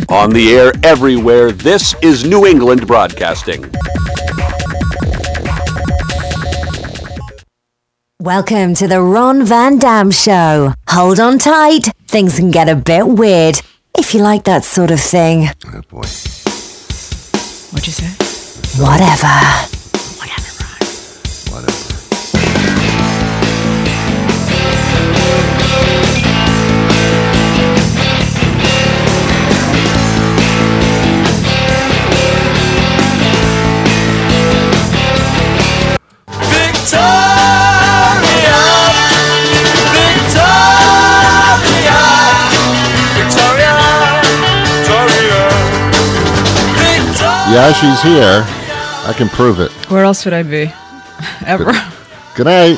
On the air everywhere, this is New England Broadcasting. Welcome to the Ron Van Dam Show. Hold on tight. Things can get a bit weird if you like that sort of thing. Oh, boy. What'd you say? Whatever. Whatever, Ron. Whatever. Yeah, she's here. I can prove it. Where else would I be? Ever. Good night.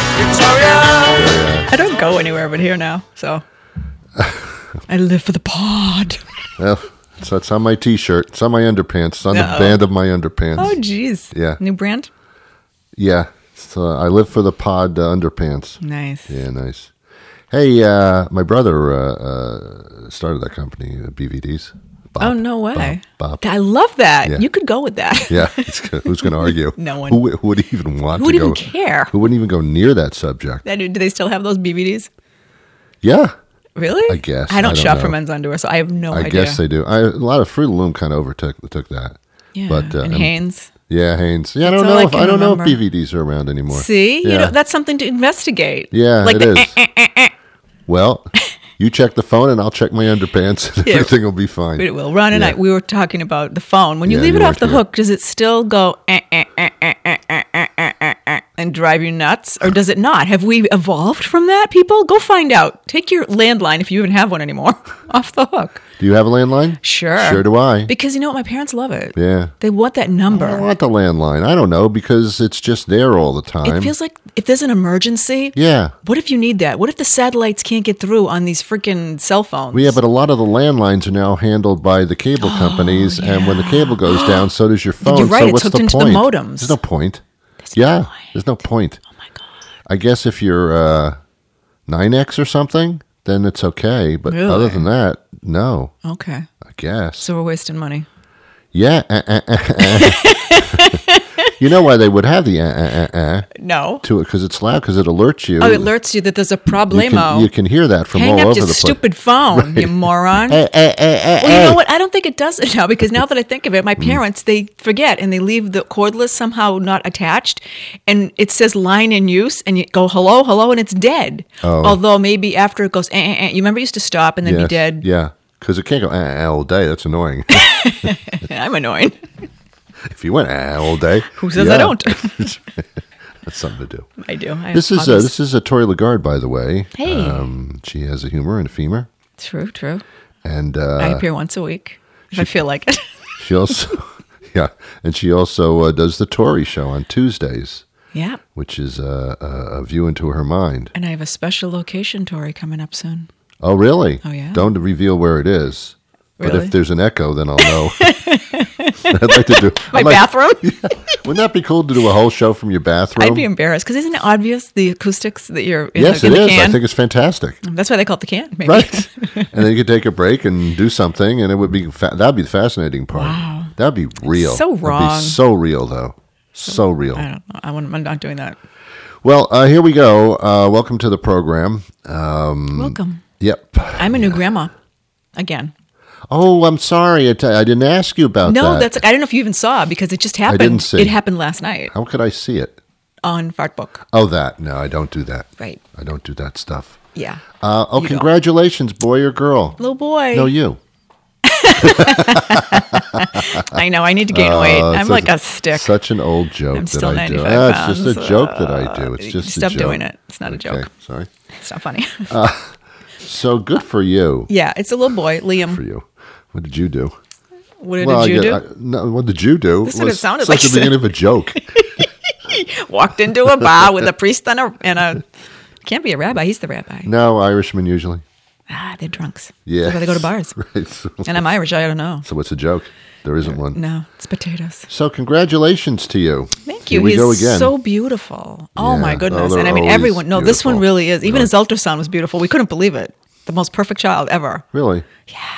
I don't go anywhere but here now, so. I live for the pod. Well, so it's on my T-shirt. It's on my underpants. It's on the band of my underpants. Oh, jeez. Yeah. New brand? Yeah. So I live for the pod underpants. Nice. Yeah, nice. Hey, my brother started that company, BVDs. Bob. Oh, no way. Bob. I love that. Yeah. You could go with that. Yeah. Who's going to argue? No one. Who would even want Who would to go? even care? Who wouldn't even go near that subject? Do they still have those BVDs? Yeah. Really? I guess. I don't shop know. for men's underwear, so I have no idea. I guess they do. A lot of Fruit of the Loom kind of overtook that. Yeah. But, and Hanes. Yeah, Hanes. Yeah, I That's don't all know I if can I don't know if remember. BVDs are around anymore. See? Yeah. That's something to investigate. Yeah, like it is. Well, you check the phone and I'll check my underpants and Yeah. everything will be fine. It will. Ron and Yeah. we were talking about the phone. When you Yeah, leave you it off weren't the here. hook, does it still go and drive you nuts? Or does it not? Have we evolved from that, people? Go find out. Take your landline, if you even have one anymore, off the hook. Do you have a landline? Sure. Sure do I. Because you know what? My parents love it. Yeah. They want that number. I want the landline. I don't know because it's just there all the time. It feels like if there's an emergency, Yeah. what if you need that? What if the satellites can't get through on these freaking cell phones? Well, yeah, but a lot of the landlines are now handled by the cable companies, and when the cable goes down, so does your phone. You're right, So it's what's hooked the into the point? modems. There's no point. no point. There's no point. Oh my God. I guess if you're 9X or something, then it's okay. But Really? other than that, no. Okay. I guess. So we're wasting money. Yeah. You know why they would have the No. to it? Because it's loud. Because it alerts you. Oh, it alerts you that there's a problemo. You can hear that from Hang all up over your the place. stupid phone, you moron. Well, you know what? I don't think it does it now because now that I think of it, my parents, they forget and they leave the cordless somehow not attached and it says line in use and you go hello, hello, and it's dead. Oh. Although maybe after it goes, You remember it used to stop and then be Yes, dead? Yeah. Because it can't go all day. That's annoying. I'm annoying. If you went all day. Who says I don't? That's something to do. I do. I have This hobbies. is a Tori Lagarde, by the way. Hey. She has a humor and a femur. True. And I appear once a week if I feel like it. she also and she also does the Tori show on Tuesdays, Yeah. which is a view into her mind. And I have a special location, Tori, coming up soon. Oh, really? Oh, yeah. Don't reveal where it is. But Really? if there's an echo, then I'll know. I'd like to do My bathroom? Wouldn't that be cool to do a whole show from your bathroom? I'd be embarrassed because isn't it obvious the acoustics that you're in, Yes, in it the is. can? I think it's fantastic. That's why they call it the can, maybe. Right. And then you could take a break and do something, and it would be that'd be the fascinating part. Wow. That'd be real. so It'd wrong. be so real, though. So real. I don't know. I'm not doing that. Well, here we go. Welcome to the program. Welcome. Yep. I'm a new grandma. Again. Oh, I'm sorry. I didn't ask you about No, that. I don't know if you even saw it because it just happened. didn't see. It happened last night How could I see it? on Fartbook. Oh, that. No, I don't do that. Right. I don't do that stuff. Yeah. Oh, You don't. congratulations, boy or girl. Little boy. No, you. I know. I need to gain weight. I'm such- like a stick. Such an old joke I'm that still I do. 95 It's just a pounds. joke that I do. It's just a Stop joke. doing it. It's not a Okay, joke. sorry. It's not funny. So good for you. Yeah, it's a little boy, Liam. For you. What did you do? What did you do? No, what did you do? That's what it sounded It's like the you said. beginning of a joke. Walked into a bar with a priest and a can't be a rabbi. He's the rabbi. No, Irishmen usually. They're drunks. Yeah. That's why they go to bars. Right. So, And I'm Irish. I don't know. so what's a joke? There isn't one. No, it's potatoes. So congratulations to you. Thank you. Here we He's go again. so beautiful. Oh Yeah. my goodness. Oh, And I mean, they're everyone. No, always this one beautiful. really is. Even his ultrasound was beautiful. We couldn't believe it. The most perfect child ever. Really? Yeah.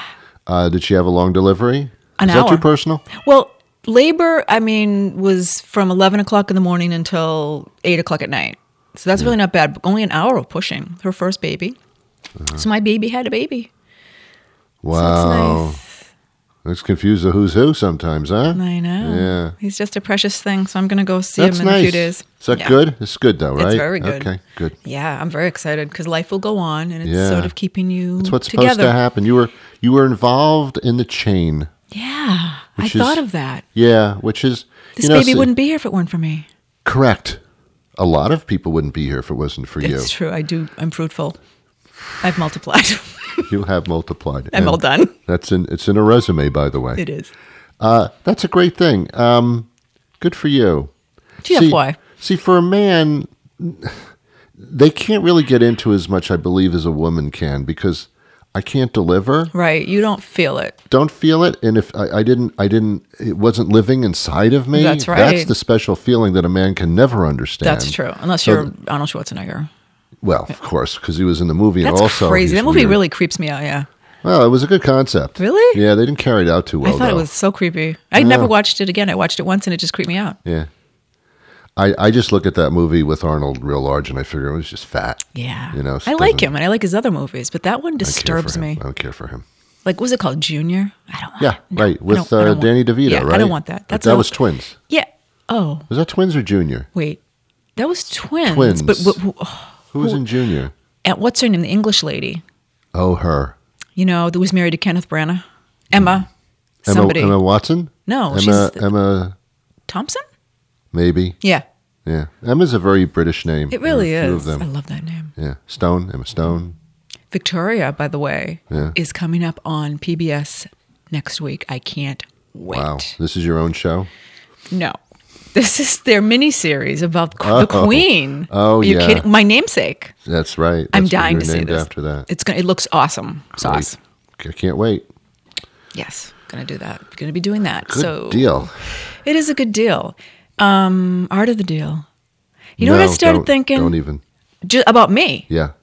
Did she have a long delivery? An Is hour. that too personal? Well, labor, was from 11 o'clock in the morning until 8 o'clock at night. So that's really not bad. But only an hour of pushing. Her first baby. So my baby had a baby. Wow. So that's nice. It's confused the who's who sometimes, huh? I know. Yeah. He's just a precious thing, so I'm going to go see That's him in nice. a few days. Is that Yeah. good? It's good though, right? It's very good. Okay, good. Yeah, I'm very excited because life will go on, and it's Yeah. sort of keeping you That's what's together. supposed to happen. You were involved in the chain. Yeah, Which I is- thought of that. Yeah, which is This baby wouldn't be here if it weren't for me. correct. A lot of people wouldn't be here if it wasn't for you. It's true. I'm fruitful. I've multiplied. You have multiplied. I'm all And done. It's in a resume, by the way. It is. That's a great thing. Good for you. TFY. See, for a man, they can't really get into as much, I believe, as a woman can because I can't deliver. Right. You don't feel it. Don't feel it, and if I didn't, it wasn't living inside of me. That's right. That's the special feeling that a man can never understand. That's true. Unless you're Arnold Schwarzenegger. Well, of course, because he was in the movie, That's and also crazy. he's That movie weird. really creeps me out, yeah. Well, it was a good concept. Really? Yeah, they didn't carry it out too well. I thought it though. was so creepy. I never watched it again. I watched it once and it just creeped me out. Yeah. I just look at that movie with Arnold real large, and I figure it was just fat. Yeah. You know, so I it like doesn't- him and I like his other movies, but that one I don't care for disturbs him. me. I don't care for him. Like, what was it called? Junior? I don't want Yeah, no, right. I With don't want- Danny DeVito, yeah, right? I don't want that. That was twins. Yeah. Oh, Was that twins or junior? wait. That was twins. Twins. But Who was in junior? and what's her name? The English lady. Oh, her. You know, that was married to Kenneth Branagh. Emma. Somebody. Emma Watson? No, Emma, Thompson? maybe. Yeah. Yeah. Emma's a very British name. It really There are a few is. of I them. love that name. Yeah. Emma Stone. Victoria, by the way, Yeah. is coming up on PBS next week. I can't wait. Wow. This is your own show? No. This is their miniseries about the Queen. Oh, Are you yeah. kidding? My namesake. That's right. I'm That's what dying you're to see named this. after that. It looks awesome. Sauce. I can't wait. Yes, gonna do that. Gonna be doing that. Good so deal. It is a good deal. Art of the deal. You know what I started thinking? Don't even. About me. Yeah.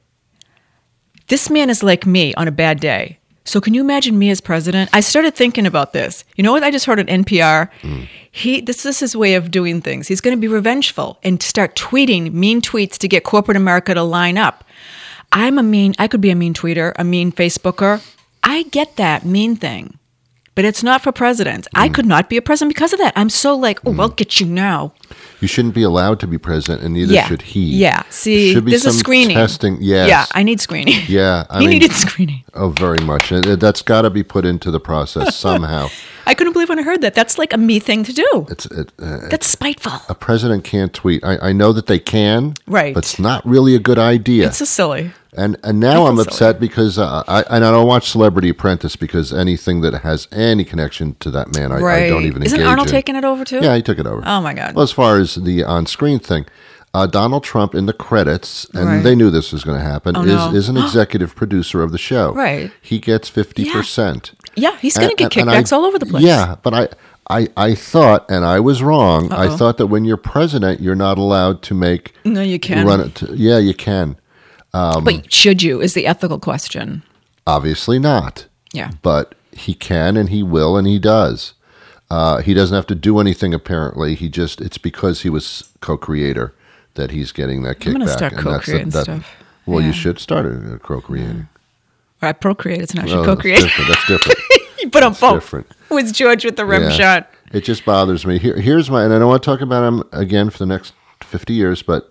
This man is like me on a bad day. So can you imagine me as president? I started thinking about this. You know what I just heard on NPR? This is his way of doing things. He's going to be revengeful and start tweeting mean tweets to get corporate America to line up. I could be a mean tweeter, a mean Facebooker. I get that mean thing. But it's not for presidents. I could not be a president because of that. I'm so like, oh, I'll get you now. You shouldn't be allowed to be president, and neither should he. Yeah. See, Should be there's a some screening. testing. Yes. Yeah, I need screening. Yeah. I He mean, needed screening. Oh, very much. And that's got to be put into the process somehow. I couldn't believe when I heard that. That's like a me thing to do. That's spiteful. A president can't tweet. I know that they can, Right. but it's not really a good idea. It's so silly. And now I I'm feel upset because I don't watch Celebrity Apprentice because anything that has any connection to that man, I don't even Isn't engage Arnold in. taking it over too? Yeah, he took it over. Oh my God. Well, as far as the on-screen thing, Donald Trump in the credits, and Right. they knew this was going to happen, Oh, no. is an executive producer of the show. Right. He gets 50%. Yeah, he's going to get And kickbacks all over the place. Yeah, but I thought, and I was wrong, I thought that when you're president, you're not allowed to make... No, you can. Run it. Yeah, you can. But should you is the ethical question. Obviously not. Yeah. But he can and he will and he does. He doesn't have to do anything apparently. It's because he was co-creator that he's getting that kickback. I'm going to start And that's co-creating stuff. Well, Yeah. you should start co-creating. Or I procreate. It's not Oh, should that's co-create. different. That's different. You put on That's both. different. With George with the rim Yeah. shot. It just bothers me. Here's my, and I don't want to talk about him again for the next 50 years, but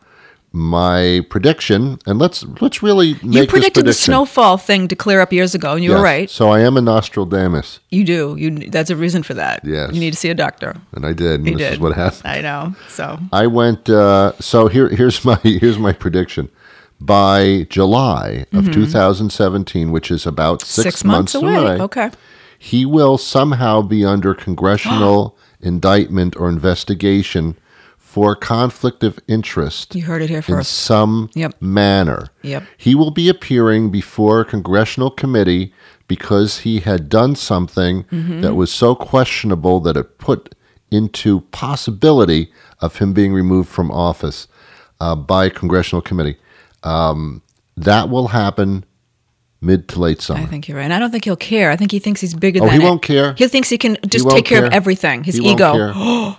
my prediction, and let's really make You predicted the this prediction. snowfall thing to clear up years ago, and you were Yes. right. So I am a Nostradamus, You do. That's a reason for that. Yes. You need to see a doctor. and I did. And You this did. is what happened. I know. So I went. So here's my prediction. By July of 2017, which is about 6 months away, Okay. he will somehow be under congressional indictment or investigation for conflict of interest. You heard it here in first. some Yep. manner. Yep. He will be appearing before a congressional committee because he had done something that was so questionable that it put into possibility of him being removed from office by a congressional committee. That will happen mid to late summer. I think you're right. And I don't think he'll care. I think he thinks he's bigger than he won't care. He thinks he can just won't take care of care. everything. His He won't ego. care.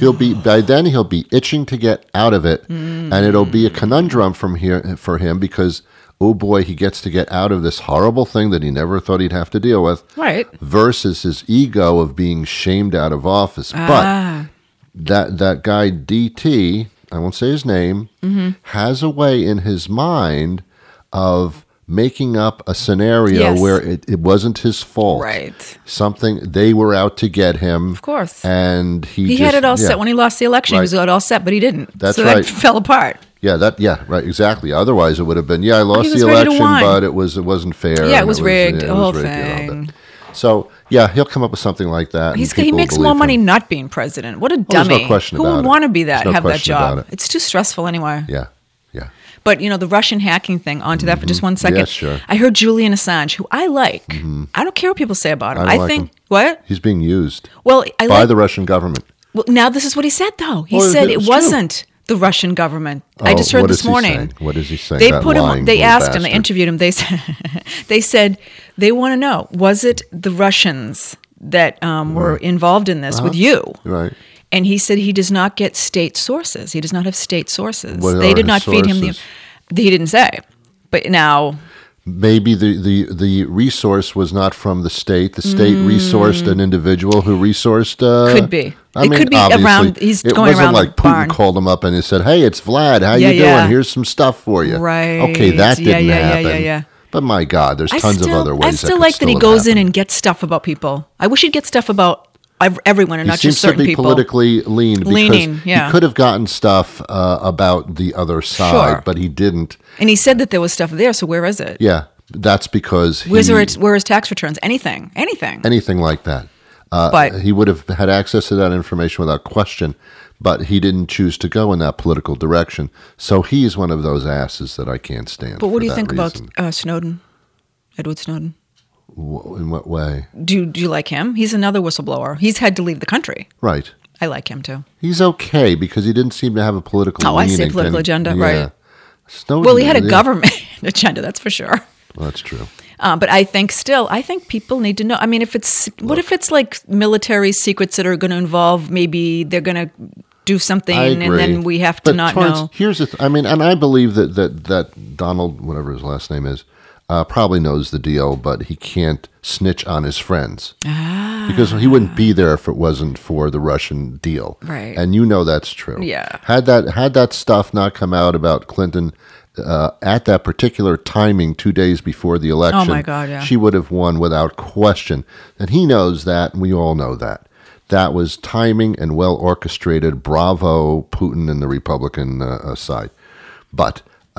By then he'll be itching to get out of it, and it'll be a conundrum for him because, oh boy, he gets to get out of this horrible thing that he never thought he'd have to deal with. Right. Versus his ego of being shamed out of office. But that guy DT, I won't say his name, has a way in his mind of making up a scenario where it wasn't his fault. Right. Something, they were out to get him. Of course. And he had it all set when he lost the election. Right. He was all set, but he didn't. That's so right. that fell apart. Right, exactly. Otherwise, it would have been, I lost was the ready to election, whine. but it wasn't fair. Yeah, it and was rigged, the whole rigged and all thing. that. So, he'll come up with something like that. and He people makes believe more money him. not being president. What a there's dummy. no question Who about would it. want to be that, There's no have that question about job? it. It's too stressful anyway. Yeah. But, the Russian hacking thing, onto that for just 1 second. Yes, sure. I heard Julian Assange, who I like. I don't care what people say about him. I don't like think, him. what? He's being used Well, I by like, the Russian government. well, now this is what he said, though. He Well, said it's it true. wasn't the Russian government. I just heard what this is he morning. saying? What is he saying? They That put lying him. They little asked him. They bastard. interviewed him. They said they want to know: was it the Russians that were involved in this with you? Right. And he said he does not get state sources. He does not have state sources. What They are did his not feed him the. sources? He didn't say. But now, Maybe the resource was not from the state. The state resourced an individual who resourced. Could be. I It mean, could be obviously, around- he's it going wasn't around the like Putin barn. called him up and he said, "Hey, it's Vlad. How Yeah, you doing? yeah. Here's some stuff for you." Right. Okay, that Yeah, didn't yeah, happen. yeah. But my God, there's tons of other ways. I still that like that he have goes in happened. and gets stuff about people. I wish he'd get stuff about everyone and He not seems just certain to be people. politically leaning, yeah. He could have gotten stuff about the other side, Sure. but he didn't. And he said that there was stuff there, so where is it? Yeah, that's because Where his tax returns? Anything. anything like that. But He would have had access to that information without question, but he didn't choose to go in that political direction. So he's one of those asses that I can't stand. what do you for think that reason. about Snowden? Edward Snowden. In what way? Do you like him? He's another whistleblower. He's had to leave the country. Right. I like him too. He's okay because he didn't seem to have a political Oh, I see, leaning. political agenda, right. Snowden, Well, he had a government agenda, that's for sure. Well, that's true. But I think people need to know. I mean, if it's like military secrets that are going to involve, maybe they're going to do something, I agree. and then we have to not Torrance, know. Here's the and I believe that Donald, whatever his last name is, probably knows the deal, but he can't snitch on his friends because he wouldn't be there if it wasn't for the Russian deal. Right. And that's true. Yeah. Had that stuff not come out about Clinton at that particular timing, 2 days before the election, Oh, my God, yeah. she would have won without question. And he knows that, and we all know that. That was timing and well orchestrated. Bravo, Putin and the Republican side. But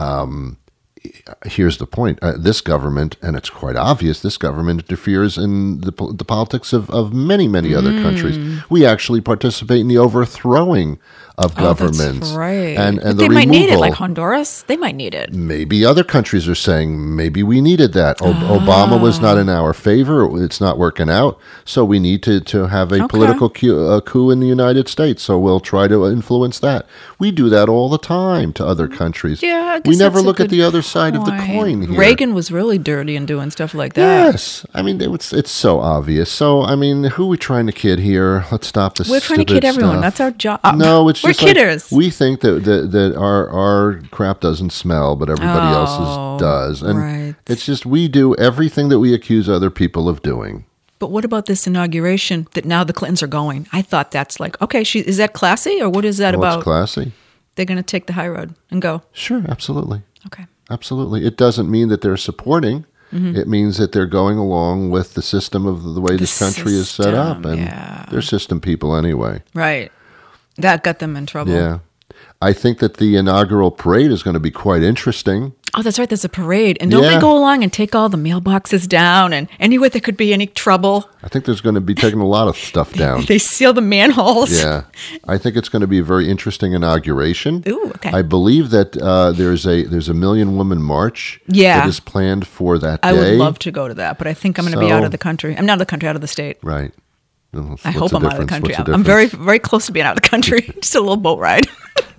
here's the point. This government, and it's quite obvious, this government interferes in the politics of many, many other countries. We actually participate in the overthrowing of governments. That's right. And But the they might need it, removal. like Honduras. They might need it. Maybe other countries are saying maybe we needed that. Obama was not in our favor. It's not working out. So we need to have a political coup in the United States. So we'll try to influence that. We do that all the time to other countries. Yeah, I we guess never that's a look at good the other side of the point. coin here. Reagan was really dirty and doing stuff like that. Yes. I mean, it's so obvious. So, I mean, who are we trying to kid here? Let's stop this. We're trying to kid everyone. That's our job. No, it's we're just like kidders. we think that our crap doesn't smell, but everybody else's does. And right. it's just we do everything that we accuse other people of doing. But what about this inauguration that now the Clintons are going? I thought that's like, okay, is that classy or what is that Well, about? it's classy. They're going to take the high road and go. Sure, absolutely. Okay. Absolutely. It doesn't mean that they're supporting. It means that they're going along with the system of the way this country is set up. system, And yeah. they're system people anyway. Right. That got them in trouble. Yeah. I think that the inaugural parade is going to be quite interesting. Oh, that's right. There's a parade. And don't they Yeah. go along and take all the mailboxes down and anywhere there could be any trouble? I think there's going to be taking a lot of stuff down. They seal the manholes. Yeah. I think it's going to be a very interesting inauguration. Ooh, okay. I believe that there's a Million Woman March Yeah. that is planned for that day. I would love to go to that, but I think I'm going to be So- out of the country. I'm not out of the country, out of the state. Right. I hope I'm out of the country. What's the I'm very, difference? very close to being out of the country. Just a little boat ride.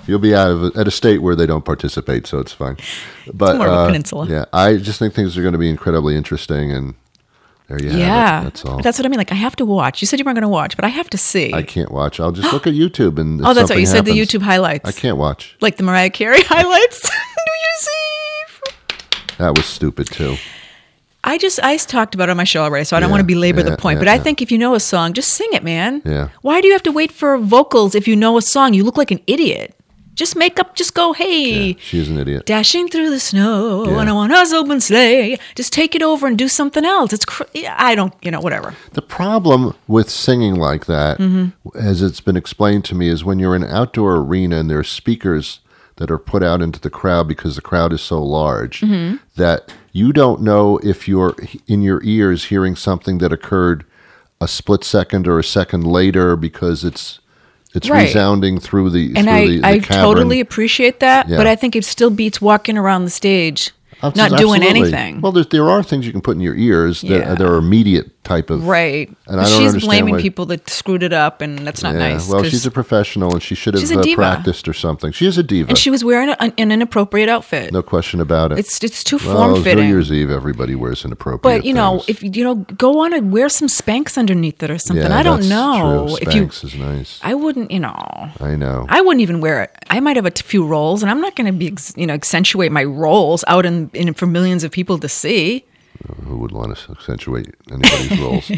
You'll be at a state where they don't participate, so it's fine. But It's more of a peninsula. Yeah, I just think things are going to be incredibly interesting, and there you have it. That's all. That's what I mean. Like, I have to watch. You said you weren't going to watch, but I have to see. I can't watch. I'll just look at YouTube and. Oh, that's what you said. The YouTube highlights. I can't watch. Like the Mariah Carey highlights. New Year's Eve. That was stupid too. I talked about it on my show already, so I don't want to belabor the point. But I think if you know a song, just sing it, man. Yeah. Why do you have to wait for vocals if you know a song? You look like an idiot. Just go, hey. Yeah, she's an idiot. Dashing through the snow Yeah. on a one-horse open sleigh. Just take it over and do something else. I don't, whatever. The problem with singing like that, as it's been explained to me, is when you're in an outdoor arena and there are speakers that are put out into the crowd because the crowd is so large that you don't know if you're in your ears hearing something that occurred a split second or a second later because it's Right. resounding through the And through the I cavern. totally appreciate that, Yeah. but I think it still beats walking around the stage, not doing Absolutely. anything. Well, there are things you can put in your ears that are immediate type of Right. And I don't She's understand blaming why- people that screwed it up, and that's not nice. Well, 'cause- she's a professional, and she should She's a have diva. practiced or something. She is a diva. and she was wearing an inappropriate outfit. No question about it. It's too well, form New fitting. Year's Eve, everybody wears inappropriate But things. if go on and wear some Spanx underneath it or something. Yeah, I don't that's know. True. If you, Spanx is nice. I wouldn't. I know. I wouldn't even wear it. I might have a few rolls, and I'm not going to be accentuate my rolls out in for millions of people to see. Who would want to accentuate anybody's roles?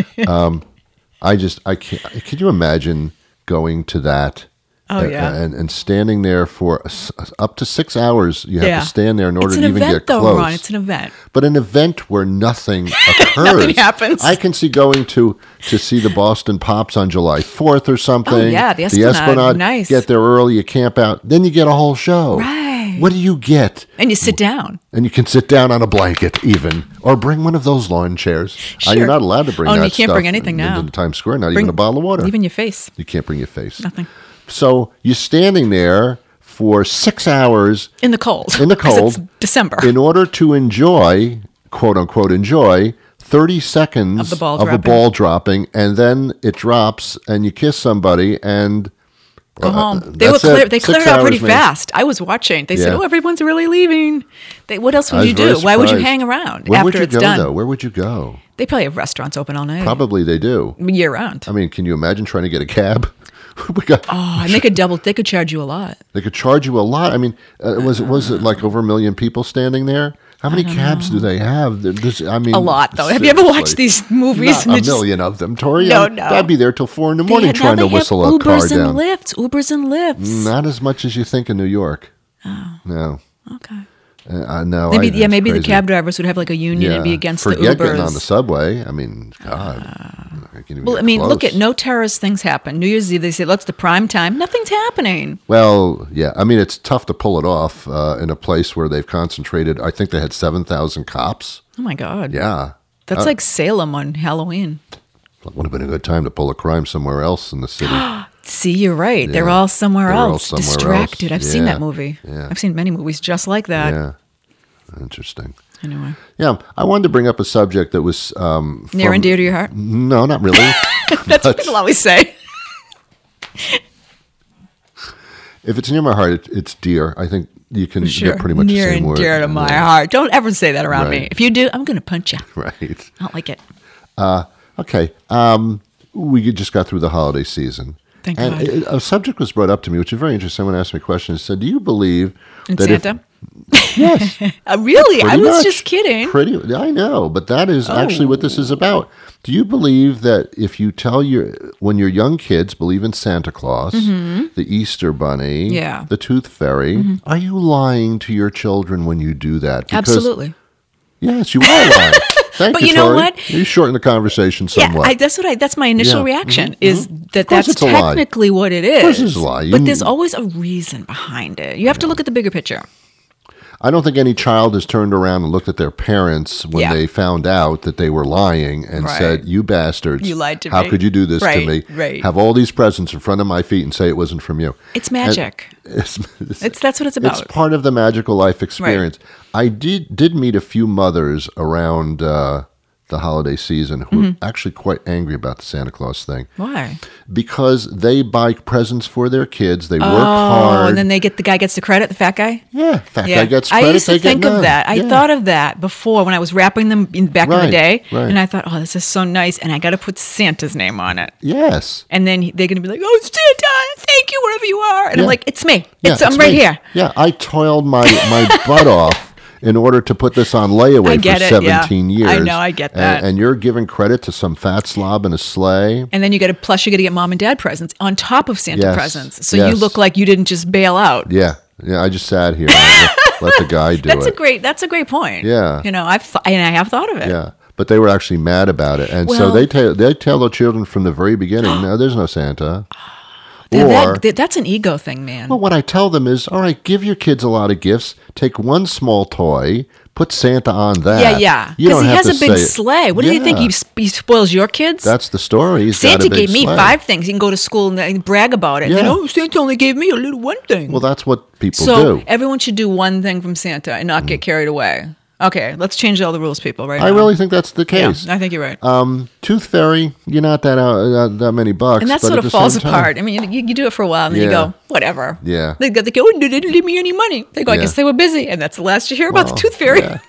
I can't. Could you imagine going to that? Oh, yeah. And standing there for up to 6 hours. You have Yeah. to stand there in order It's to an even event, get though, close. Ron. It's an event. But an event where nothing occurs. Nothing happens. I can see going to see the Boston Pops on July 4th or something. Oh, yeah, the Esplanade. Nice. Get there early, you camp out, then you get a whole show. Right. What do you get? And you sit down. And you can sit down on a blanket even, or bring one of those lawn chairs. Sure. You're not allowed to bring Oh, that and you can't stuff bring anything now. into Times Square, not even a bottle of water. Even your face. You can't bring your face. Nothing. So you're standing there for 6 hours In the cold. in the 'Cause cold It's December. in order to enjoy, quote unquote, enjoy 30 seconds Of the ball a dropping. ball dropping, and then it drops, and you kiss somebody, and Go home. that's it. They 6 cleared out pretty hours, man. fast. I was watching. They said, Yeah. "Oh, everyone's really leaving." What else I would was you very do? Why would you surprised. hang around Where after would you it's go, done? though? Where would you go? They probably have restaurants open all night, Probably they do. year round. I mean, can you imagine trying to get a cab? we got. Oh, and they could charge you a lot. They could charge you a lot. I mean, was it like over 1 million people standing there? How many cabs do they have? I mean, A lot, though. Have you ever watched seriously. these movies? Not and a they just- million of them, Tori. No, I'd be there till 4 in the morning trying to whistle a car Ubers down. and Lyfts. Ubers and Lyfts. Not as much as you think in New York. Oh. No. Okay. No. Maybe it's maybe the crazy. cab drivers would have like a union and be against the Forget Ubers. getting on the subway. I mean, God. I can't even Well, get I mean, look close. at no terrorist things happen. New Year's Eve, they say, "That's the prime time." Nothing's happening. Well, yeah. I mean, it's tough to pull it off in a place where they've concentrated. I think they had 7,000 cops. Oh my God. Yeah. That's like Salem on Halloween. That would have been a good time to pull a crime somewhere else in the city. See, you're right. They're Yeah. all somewhere They're all else, somewhere distracted. else. I've seen Yeah. that movie. Yeah. I've seen many movies just like that. Yeah. Interesting. Anyway, Yeah. I wanted to bring up a subject that was near and dear to your heart. No, not really. That's what people always say. If it's near my heart, it's dear. I think you can Sure. get pretty much near the same and word. dear to my Yeah. heart. Don't ever say that around me. Right. If you do, I'm going to punch you. Right. I don't like it. Okay. We just got through the holiday season. Thank and God. a subject was brought up to me, which is very interesting. Someone asked me a question and said, do you believe In that Santa? Yes. Really? I Pretty was much. just kidding. I know, but that is actually what this is about. Do you believe that if you tell when your young kids believe in Santa Claus, the Easter Bunny, Yeah. the Tooth Fairy, are you lying to your children when you do that? Because- Absolutely. Yes, you are lying. Thank But you, you know Tori. what? You shorten the conversation somewhat. Yeah, that's my initial Yeah. reaction Mhm, is that Of course that's it's a lie. technically what it is. Of course it's a lie. But there's always a reason behind it. You have to look at the bigger picture. I don't think any child has turned around and looked at their parents when Yeah. they found out that they were lying and Right. said, "You bastards! You lied to How me." could you do this to Right, me? right. Have all these presents in front of my feet and say it wasn't from you." It's magic. That's That's what it's about. It's part of the magical life experience. I did meet a few mothers around the holiday season who are actually quite angry about the Santa Claus thing. Why? Because they buy presents for their kids. They work hard. And then the guy gets the credit, the fat guy? Yeah, fat guy gets credit. I used to they think get of none. that. I thought of that before when I was wrapping them back in the day. Right. And I thought, oh, this is so nice. And I got to put Santa's name on it. Yes. And then they're going to be like, oh, Santa, thank you wherever you are. And I'm like, it's me. Yeah, I'm right me. here. Yeah, I toiled my butt off in order to put this on layaway for 17 years. I know, I get that. And you're giving credit to some fat slob in a sleigh. And then you got to get mom and dad presents on top of Santa Yes, presents. So yes. you look like you didn't just bail out. Yeah, I just sat here and let the guy do it. That's a great point. Yeah. I have thought of it. Yeah, but they were actually mad about it. And so Well- they tell the children from the very beginning, no, there's no Santa. That's an ego thing, man. Well, what I tell them is, all right, give your kids a lot of gifts. Take one small toy, put Santa on that. Yeah. You Because don't he have has to a big say- sleigh. What do you think? Yeah. He spoils your kids? That's the story. He's got Santa a big gave me sleigh. 5 things. You can go to school and brag about it. Yeah. And then, Santa only gave me a little one thing. Well, that's what people so do. everyone should do one thing from Santa and not get carried away. Okay, let's change all the rules, people, right I now. really think that's the Yeah, case. I think you're right. Tooth Fairy, you're not that many bucks. And that but sort at of the falls same time- apart. I mean, you do it for a while, and then you Yeah. go, whatever. Yeah. They go, oh, they didn't leave me any money. They go, I Yeah. guess they were busy. And that's the last you hear about the Well, Tooth Fairy. yeah.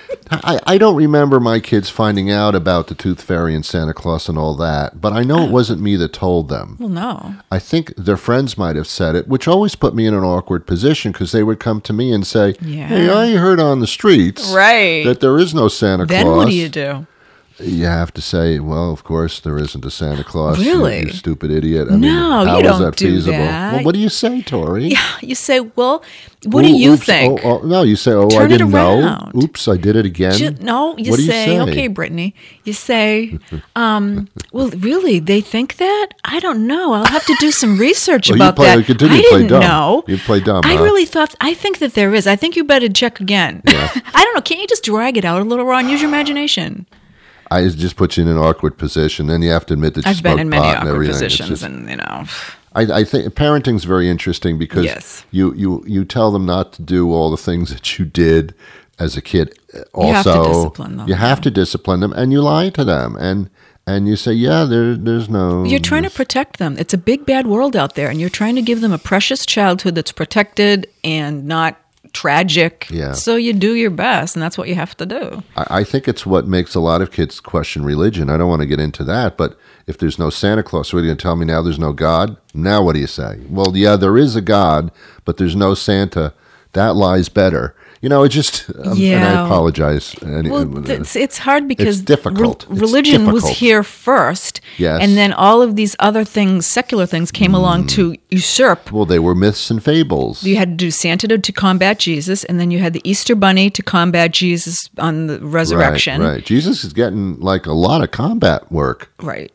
I don't remember my kids finding out about the Tooth Fairy and Santa Claus and all that, but I know it wasn't me that told them. Well, no. I think their friends might have said it, which always put me in an awkward position because they would come to me and say, Yeah. hey, I heard on the streets Right. that there is no Santa Then Claus. what do you do? You have to say, well, of course there isn't a Santa Claus. Really? You stupid idiot. No, how you is don't that do feasible? that. Well, what do you say, Tori? Yeah, you say, well, what do you Oops, think? No, you say, I Turn it didn't know. around. Oops, I did it again. No, you What do say, okay, Brittany. You say, well, really, they think that? I don't know. I'll have to do some research Well, about that. continue I to play didn't dumb. know. You play dumb, I huh? really thought. I think that there is. I think you better check again. I don't know. Can't you just drag it out a little, Ron? Use your imagination. I just put you in an awkward position. Then you have to admit that you I've been smoked in many pot and awkward everything. It's positions, just- and I think parenting's very interesting because Yes. you tell them not to do all the things that you did as a kid. Also, You have to discipline them. You have to discipline them, and you lie to them, and you say, yeah, there's no. You're trying to protect them. It's a big, bad world out there, and you're trying to give them a precious childhood that's protected and not tragic. Yeah. So you do your best, and that's what you have to do. I think it's what makes a lot of kids question religion. I don't want to get into that, but if there's no Santa Claus, what are you going to tell me now there's no God? Now what do you say? Well, yeah, there is a God, but there's no Santa. That lies better. You know, it just, and I apologize. Well, it's hard because It's difficult. It's religion was difficult. here first, Yes. and then all of these other things, secular things, came along to usurp. Well, they were myths and fables. You had to do Santa to combat Jesus, and then you had the Easter Bunny to combat Jesus on the resurrection. Right. Jesus is getting like a lot of combat work. Right.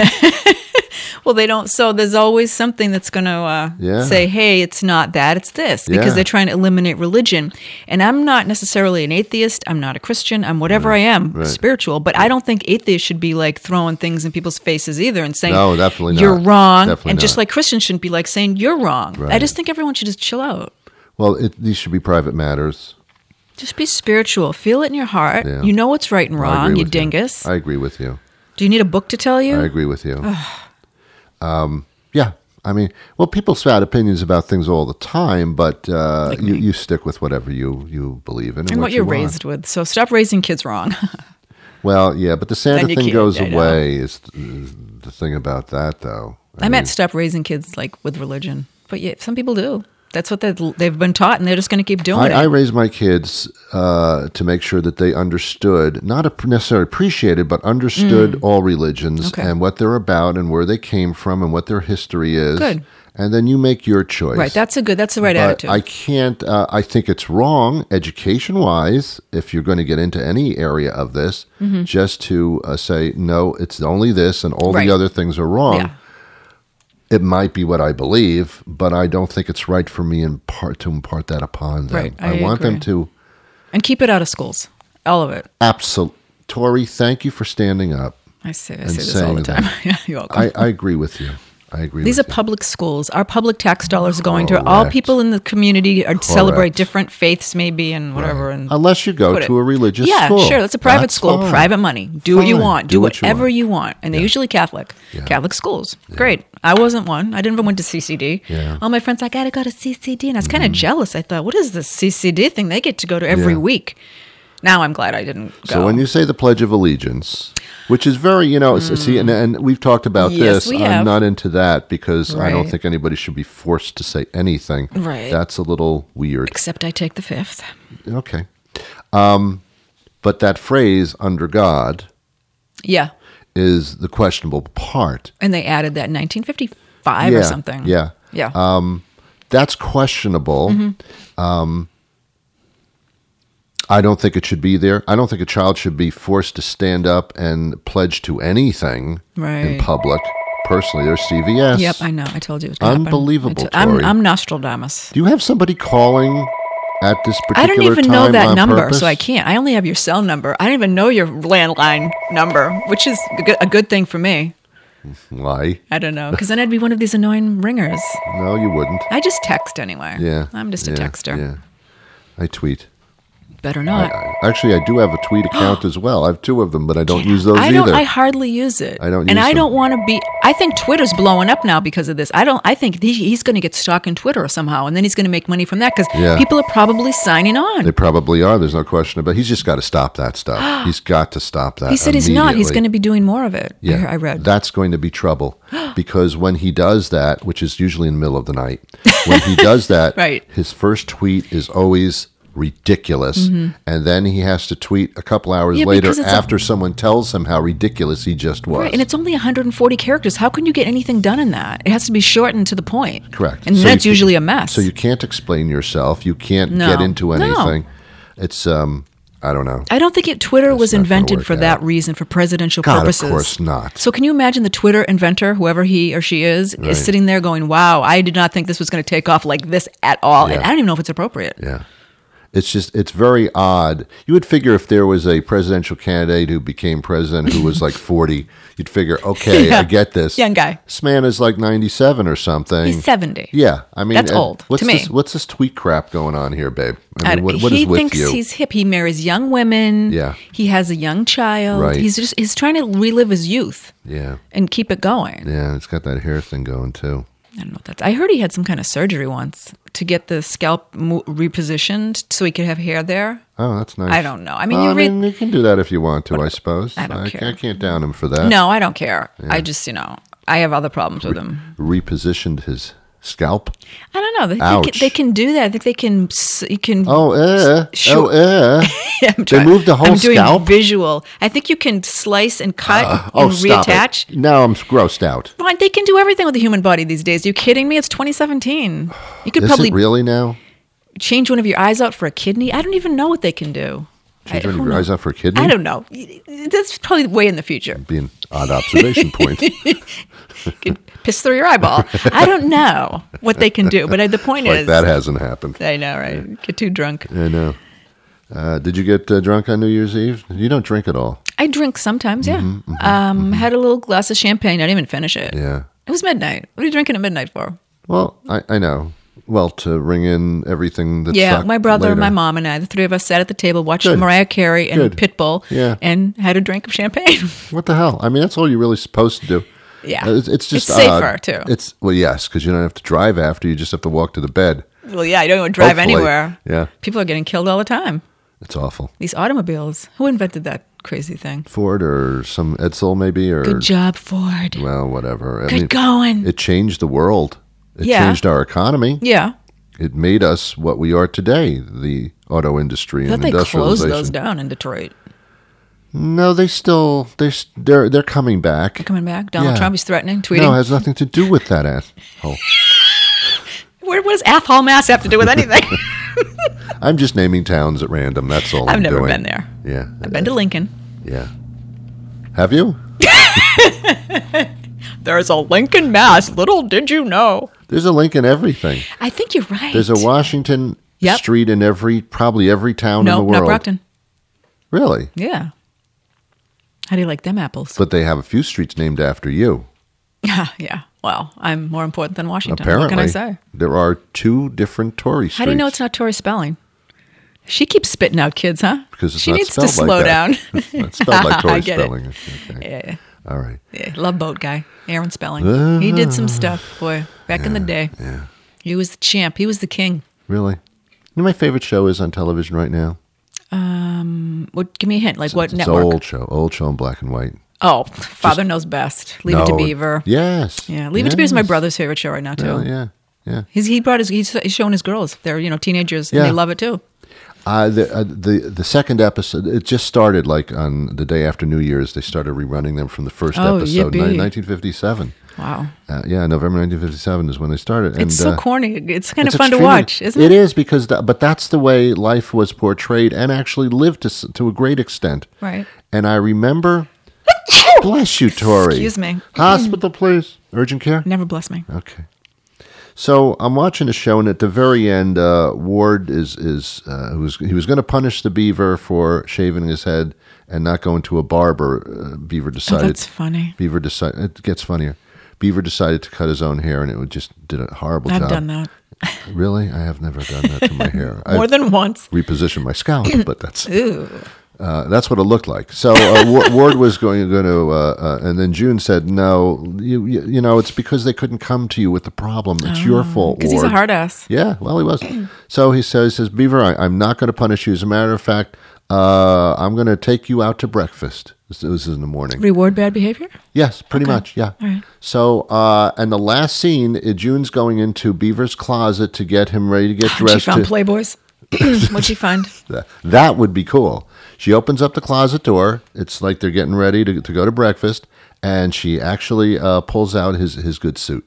Well, they don't. So there's always something that's going to Yeah. say, hey, it's not that, it's this, because Yeah. they're trying to eliminate religion. And I'm not necessarily an atheist. I'm not a Christian. I'm whatever I am, spiritual. But I don't think atheists should be like throwing things in people's faces either and saying, No, definitely not. you're wrong. Definitely and just not. like Christians shouldn't be like saying, you're wrong. I Right. just think everyone should just chill out. Well, these should be private matters. Just be spiritual. Feel it in your heart. Yeah. You know what's right and I wrong, agree you with dingus. I agree with you. Do you need a book to tell you? I agree with you. Yeah. I mean, well, people spout opinions about things all the time, but you stick with whatever you believe in and what you're you want. raised with. So stop raising kids wrong. Well, yeah, but the Santa Then you thing can't, goes I know. away is the thing about that, though. I meant stop raising kids like with religion, but yeah, some people do. That's what they've been taught, and they're just going to keep doing I it. raised my kids to make sure that they understood, not necessarily appreciated, but understood all religions Okay. and what they're about and where they came from and what their history is. Good. And then you make your choice. Right, that's the right But attitude. I can't, I think it's wrong, education-wise, if you're going to get into any area of this, just to say, no, it's only this and all Mm-hmm. Right. the other things are wrong. Yeah. It might be what I believe, but I don't think it's right for me to impart that upon them. Right, I want them agree. to And keep it out of schools, all of it. absolutely. Tori, thank you for standing up. I say And this all the saying time. that. Yeah, you're welcome. I agree with you. I agree. These are with you. public schools. Our public tax dollars are going to all Correct. people in the community or celebrate Correct. different faiths, maybe, and whatever. And Unless you go put to it- a religious yeah, school. sure. That's a private That's school, fine. private money. Do what you Fine. want. Do Do what you whatever want. you want. And they're usually Catholic. Yeah. Catholic schools. Great. I wasn't one. I never went to CCD. Yeah. Mm-hmm. All my friends, I got to go to CCD. And I was kind of jealous. I thought, what is this CCD thing? They get to go to every Yeah. week. Now I'm glad I didn't go. So when you say the Pledge of Allegiance, which is very, see, and we've talked about Yes, this. we I'm have. not into that because I don't Right. think anybody should be forced to say anything. Right. That's a little weird. Except I take the fifth. Okay. But that phrase, under God, Yeah. is the questionable part. And they added that in 1955 or something. Yeah. Yeah. That's questionable. Mm-hmm. I don't think it should be there. I don't think a child should be forced to stand up and pledge to anything in Right. public. Personally, there's CVS. Yep, I know. I told you it was going to happen. Unbelievable, I'm Tori. Nostradamus. Do you have somebody calling at this particular I time don't even know that on number, purpose? so I can't. I only have your cell number. I don't even know your landline number, which is a good thing for me. Why? I don't know, because then I'd be one of these annoying ringers. No, you wouldn't. I just text anyway. Yeah. I'm just a yeah, texter. Yeah. I tweet. Better not. Actually, I do have a tweet account as well. I have two of them, but I don't use those either. I hardly use it. I don't and use I them. don't want to be. I think Twitter's blowing up now because of this. I think he's going to get stuck in Twitter somehow, and then he's going to make money from that because Yeah. people are probably signing on. They probably are. There's no question about it. He's just got to stop that stuff. He's got to stop that. He said he's not. He's immediately. going to be doing more of it. Yeah, I read. That's going to be trouble because when he does that, which is usually in the middle of the night, when he does that, Right. his first tweet is always ridiculous, and then he has to tweet a couple hours Mm-hmm. Yeah, later because it's after someone tells him how ridiculous he just was. Right, and it's only 140 characters. How can you get anything done in that? It has to be shortened to the point. Correct. And So that's you- usually a mess. So you can't explain yourself. You can't No. get into No. anything. It's I don't know. I don't think Twitter was not gonna invented work for out. that reason, for presidential God, purposes. of course not. So can you imagine the Twitter inventor, whoever he or she is sitting there going, wow, I did not think this was going to take off like this at all. And Yeah. I don't even know if it's appropriate. Yeah. It's very odd. You would figure if there was a presidential candidate who became president who was like 40, you'd figure, okay, Yeah. I get this. Young guy. This man is like 97 or something. He's 70. Yeah. I mean, That's old what's to me. What's this tweet crap going on here, babe? I mean, what he is with thinks you? he's hip. He marries young women. Yeah. He has a young child. Right. He's trying to relive his youth Yeah. and keep it going. Yeah. It's got that hair thing going too. I don't know what that's. I heard he had some kind of surgery once to get the scalp repositioned so he could have hair there. Oh, that's nice. I don't know. I mean, Well, you read. you can do that if you want to, I suppose. I don't care. I can't down him for that. No, I don't care. I just, I have other problems with him. Repositioned his scalp. I don't know. Ouch. They can do that. I think they can. You can. Oh, Sure. They trying- moved the whole I'm doing scalp? visual. I think you can slice and cut and Stop reattach. it. Now I'm grossed out. Fine, they can do everything with the human body these days. Are you kidding me? It's 2017. You could Is probably it really now? change one of your eyes out for a kidney. I don't even know what they can do. Change one of who your knows? eyes out for a kidney? I don't know. That's probably way in the future. Be an odd observation point. Could piss through your eyeball. I don't know what they can do, but the point Like is, that hasn't happened. I know, right? Get too drunk. I know. Did you get drunk on New Year's Eve? You don't drink at all. I drink sometimes, yeah. Had a little glass of champagne. I didn't even finish it. Yeah. It was midnight. What are you drinking at midnight for? Well, I know. Well, to ring in everything that Yeah, sucked my brother, later. my mom, and I, the three of us sat at the table, watched Good. Mariah Carey and Good. Pitbull, Yeah. and had a drink of champagne. What the hell? I mean, that's all you're really supposed to do. Yeah. It's just It's safer, odd. too. It's well, yes, because you don't have to drive after. You just have to walk to the bed. Well, yeah, I don't even drive Hopefully. anywhere. Yeah. People are getting killed all the time. It's awful. These automobiles. Who invented that crazy thing? Ford or some Edsel maybe or Good job, Ford. well, whatever. I Good going. It changed the world. It Yeah. changed our economy. Yeah. It made us what we are today, the auto industry I thought and they closed industrialization. those down in Detroit. No, they're coming back. Coming back. Donald Yeah. Trump is threatening, tweeting. No, it has nothing to do with that asshole. What does Athol, Mass have to do with anything? I'm just naming towns at random. That's all. I've I'm never doing. been there. Yeah, I've been to Lincoln. yeah. Have you? There's a Lincoln, Mass. Little did you know. There's a link in everything. I think you're right. There's a Washington Yep. street in probably every town in No, the world. not Brockton. Really? Yeah. How do you like them apples? But they have a few streets named after you. Yeah, yeah. Well, I'm more important than Washington. Apparently, what can I say? there are 2 different Tory streets. How do you know it's not Tory spelling? She keeps spitting out kids, huh? Because it's she not needs to spelled slow like down. that. It's spelled like Tory I get spelling. it. Okay. Yeah. All right. Yeah, love boat guy, Aaron Spelling. He did some stuff, boy, back in the day. Yeah. He was the champ. He was the king. Really? You know my favorite show is on television right now? What? Give me a hint. Like what It's an network? old show in black and white. Oh, Father Knows Best. Leave It to No, Beaver. Yes. Yeah, Leave It to Beaver is my brother's favorite show right now too. Yeah. He's showing his girls. They're teenagers and Yeah. they love it too. The second episode, it just started like on the day after New Year's. They started rerunning them from the first Oh, episode, yippee. 1957. Wow, November 1957 is when they started. And, it's so corny. It's kind of it's fun to extremely- watch, isn't it? It is because, but that's the way life was portrayed and actually lived to a great extent. Right. And I remember, bless you, Tori. Excuse me. Hospital, please. Urgent care. Never bless me. Okay. So I'm watching a show, and at the very end, Ward he was going to punish the beaver for shaving his head and not going to a barber. Beaver decided. That's funny. Beaver decided. It gets funnier. Beaver decided to cut his own hair, and it just did a horrible job. I've done that Really, I have never done that to my hair. more than once. Repositioned my scalp, but that's Ooh. that's what it looked like. So Ward was going to, and then June said, "No, you know, it's because they couldn't come to you with the problem. It's your fault, Because he's a Ward." hard ass. Yeah, well, he was. So he says, Beaver, I'm not going to punish you. As a matter of fact, I'm going to take you out to breakfast. This is in the morning. Reward bad behavior? Yes, pretty much. Yeah. All right. So, and the last scene, June's going into Beaver's closet to get him ready to get She dressed. found Playboys. What'd she find? That would be cool. She opens up the closet door. It's like they're getting ready to go to breakfast, and she actually pulls out his good suit.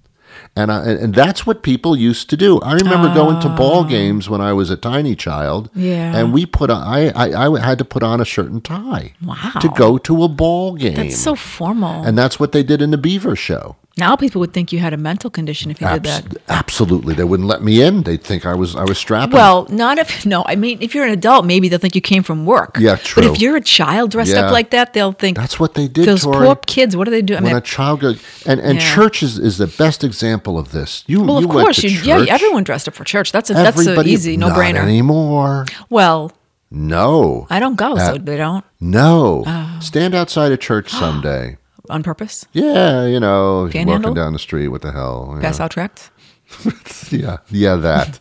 And that's what people used to do. I remember going to ball games when I was a tiny child. Yeah. And we put on, I had to put on a shirt and tie. Wow. To go to a ball game. That's so formal. And that's what they did in the Beaver show. Now people would think you had a mental condition if you did that. Absolutely. They wouldn't let me in. They'd think I was strapping. Well, I mean, if you're an adult, maybe they'll think you came from work. Yeah, true. But if you're a child dressed Yeah. up like that, they'll think That's what they did, those Tori. poor kids. What do they do? I When mean, a child goes, and Yeah. church is the best example of this. You well, of you went course, to yeah, church. everyone dressed up for church. That's an Everybody- easy no Not brainer. anymore. Well, No. I don't go, so they don't No. Oh. Stand outside a church someday. on purpose. Yeah, you know, Panhandle? walking down the street. What the hell? you Pass know. out tracts. Yeah, that.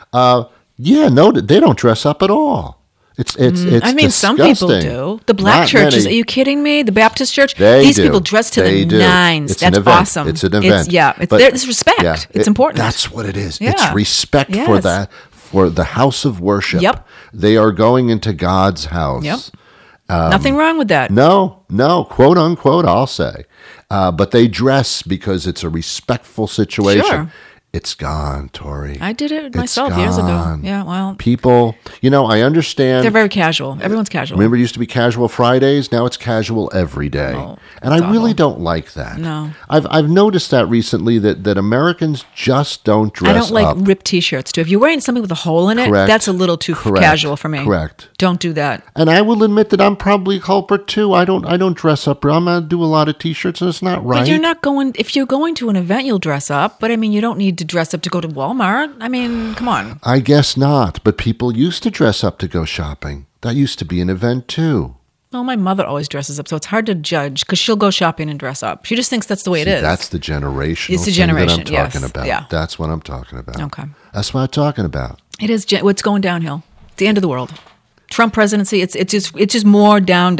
No, they don't dress up at all. It's I mean, some people disgusting. do. The black Not churches. many. Are you kidding me? The Baptist church. They These do. people dress to They the do. nines. It's an That's event. awesome. It's an event. But- It's respect. Yeah, It's important. That's what it is. Yeah. It's respect for Yes. that, for the house of worship. Yep. They are going into God's house. Yep. Nothing wrong with that. No, quote unquote, I'll say. But they dress because it's a respectful situation. Sure. It's gone, Tori. I did it It's myself years ago. gone. Yeah, well, People, I understand. they're very casual. Everyone's casual. Remember, it used to be casual Fridays. Now it's casual every day, Oh, and I that's really awful. don't like that. No. I've noticed that recently that Americans just don't dress I don't like up. ripped T-shirts too. If you're wearing something with a hole in it, Correct. that's a little too Correct. casual for me. Correct. Don't do that. And I will admit that I'm probably a culprit too. I don't dress up. I'm gonna do a lot of T-shirts, and it's not right. But you're not going. If you're going to an event, you'll dress up. But I mean, you don't need to dress up to go to Walmart. I mean, come on. I guess not. But people used to dress up to go shopping. That used to be an event too. Well, my mother always dresses up, so it's hard to judge because she'll go shopping and dress up. She just thinks that's the way it is. That's the generational It's the thing generation, that I'm talking yes. about. Yeah. That's what I'm talking about. Okay. That's what I'm talking about. It is. What's going downhill? It's the end of the world. Trump presidency. It's just more down.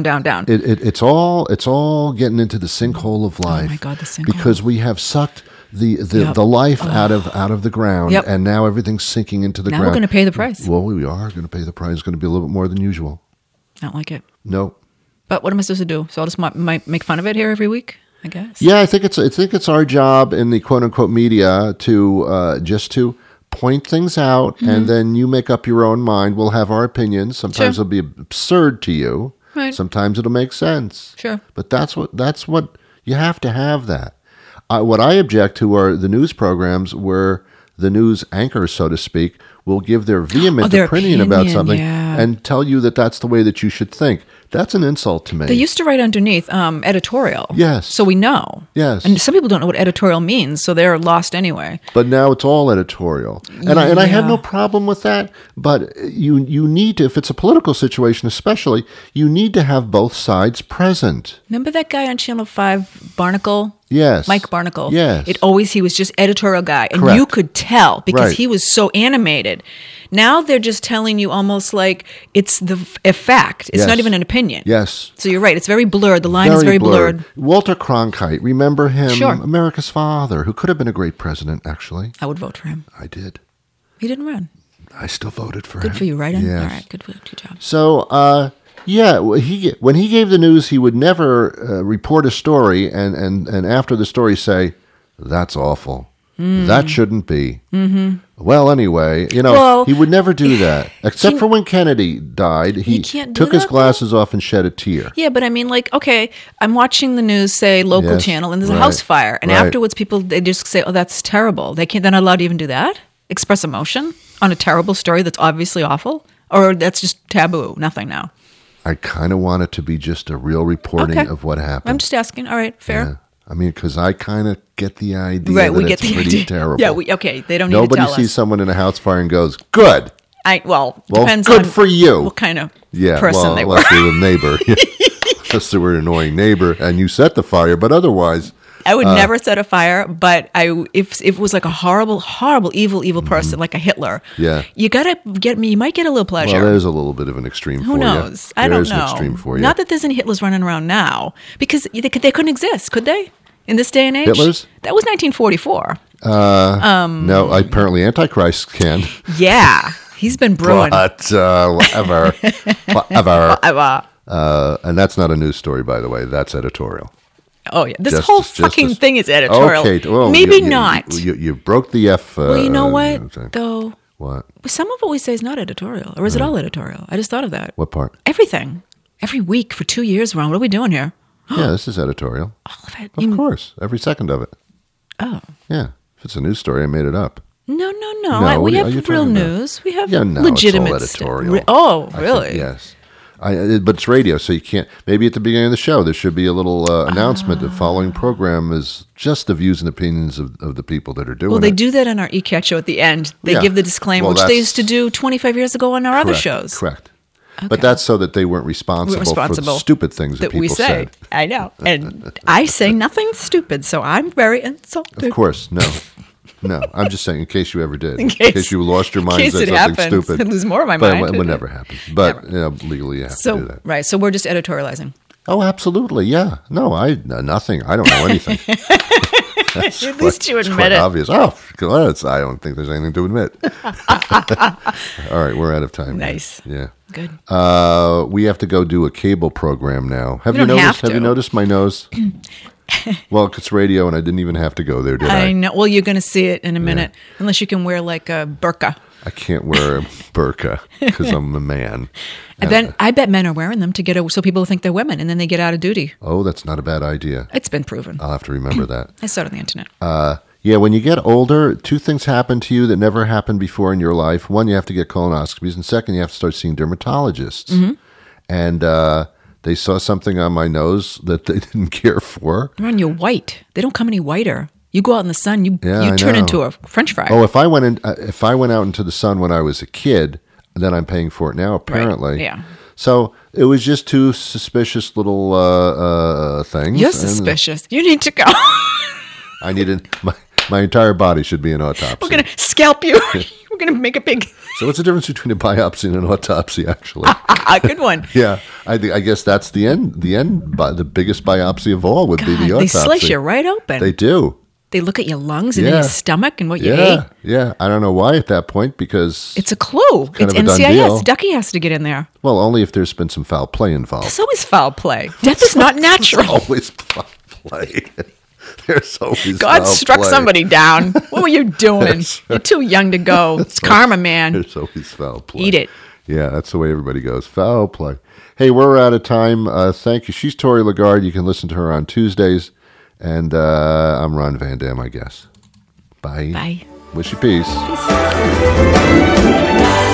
It's all getting into the sinkhole of life. Oh my God, the sinkhole. Because we have sucked the Yep. life out of the ground, Yep. and now everything's sinking into the Now ground. we're going to pay the price. Well, we are going to pay the price. It's going to be a little bit more than usual. I don't like it. No. But what am I supposed to do? So I'll just might make fun of it here every week, I guess. Yeah, I think it's our job in the quote unquote media to just to point things out, Mm-hmm. and then you make up your own mind. We'll have our opinions. Sometimes Sure. it'll be absurd to you. Right. Sometimes it'll make sense. Sure. But that's what you have to have that. What I object to are the news programs where the news anchors, so to speak, will give their vehement their opinion about opinion, something yeah. and tell you that that's the way that you should think. That's an insult to me. They used to write underneath editorial. Yes. So we know. Yes. And some people don't know what editorial means, so they're lost anyway. But now it's all editorial. And I have no problem with that, but you need to, if it's a political situation especially, you need to have both sides present. Remember that guy on Channel 5, Barnacle? Yes. Mike Barnacle. Yes. He was just editorial guy. And Correct. you could tell because Right. he was so animated. Now they're just telling you almost like it's a fact. It's Yes. not even an opinion. Yes. So you're right. It's very blurred. The line is very blurred. Walter Cronkite, remember him? Sure. America's father, who could have been a great president, actually. I would vote for him. I did. He didn't run. I still voted for him. Good for you, right? Yes. All right. Good job. So, when he gave the news, he would never report a story and after the story say, "That's awful. That shouldn't be." Mm-hmm. Well, anyway, he would never do that. Except for when Kennedy died, he can't do took his that, glasses off and shed a tear. Yeah, but I mean, like, okay, I'm watching the news, say local Yes, channel, and there's right, a house fire, and right. afterwards, they just say, "Oh, that's terrible." They're not allowed to even do that. Express emotion on a terrible story that's obviously awful, or that's just taboo. Nothing now. I kind of want it to be just a real reporting Okay. of what happened. I'm just asking. All right, fair. Yeah. I mean, because I kind of get the idea Right, that we get it's the pretty idea. terrible. Yeah, they don't need to Nobody tell sees us. someone in a house fire and goes, "Good." Well, Well, depends good on for you. what kind of Yeah, person they were. unless they were a neighbor. Unless they were an annoying neighbor and you set the fire, but otherwise, I would never set a fire, but if it was like a horrible, horrible, evil person, like a Hitler, Yeah. you gotta get me. You might get a little pleasure. well, there's a little bit of an extreme for Who you. knows? I don't There's know. an extreme for you. Not that there's any Hitlers running around now, because they couldn't exist, could they? In this day and age, Hitlers? That was 1944. No, apparently Antichrist can. Yeah, he's been brewing. But whatever. And that's not a news story, by the way. That's editorial. Oh yeah, this Just- whole just fucking this- thing is editorial. Okay, well, maybe you not. You broke the F. Well, you know what thing. though? What? Some of what we say is not editorial, or is it all editorial? I just thought of that. What part? Everything, every week for 2 years, Ron. What are we doing here? Yeah, this is editorial. All of it. Of course, every second of it. Oh. Yeah, if it's a news story, I made it up. No. No, We what are you have real talking about? news. We have Yeah, no, legitimate it's all editorial. Oh, I think, really? yes. But it's radio, so you can't. Maybe at the beginning of the show, there should be a little announcement. The following program is just the views and opinions of the people that are doing it. Well, they do that on our ECAT show at the end. They Yeah. give the disclaimer, Well, which they that's- used to do 25 years ago on our other Correct, shows. Correct. But that's so that they weren't responsible, for the stupid things that people we say. said. I know. And I say nothing stupid, so I'm very insulted. Of course, no. No, I'm just saying in case you ever did. In case- you lost your in mind and case said it something happens, stupid. I'd lose more of my but mind. It would never happen. But legally you have to do that. Right. So we're just editorializing. Oh, absolutely. Yeah. No, nothing. I don't know anything. That's At least you it's admit quite it. obvious. Oh, I don't think there's anything to admit. All right, we're out of time. Nice. Yeah. Good. We have to go do a cable program now. Have We you don't noticed? have you to. noticed my nose? Well, it's radio, and I didn't even have to go there, did I? I know. Well, you're going to see it in a minute, unless you can wear like a burqa. I can't wear a burqa because I'm a man. And then I bet men are wearing them so people think they're women, and then they get out of duty. Oh, that's not a bad idea. It's been proven. I'll have to remember that. I saw it on the internet. Yeah, when you get older, two things happen to you that never happened before in your life. One, you have to get colonoscopies, and second, you have to start seeing dermatologists. Mm-hmm. And they saw something on my nose that they didn't care for. Ron, you're white. They don't come any whiter. You go out in the sun, you I turn know. into a French fry. Oh, if I went out into the sun when I was a kid, then I'm paying for it now. Apparently, yeah. So it was just two suspicious little things. You're and suspicious. You need to go. I needed my entire body should be an autopsy. We're going to scalp you. We're going to make a big, So what's the difference between a biopsy and an autopsy? Actually, a good one. yeah, I guess that's the end. The biggest biopsy of all would be the God, autopsy. they slice you right open. They do. They look at your lungs and Yeah. your stomach and what you ate. Yeah. I don't know why at that point because It's a clue. kind It's of a done NCIS. deal. Ducky has to get in there. well, only if there's been some foul play involved. There's always foul play. Death is not natural. Always foul play. There's always God foul struck play. somebody down. What were you doing? You're too young to go. It's karma, man. There's always foul play. Eat it. Yeah, that's the way everybody goes. Foul play. Hey, we're out of time. Thank you. She's Tori Lagarde. You can listen to her on Tuesdays. And I'm Ron Van Dam, I guess. Bye. Bye. Wish you peace. Peace.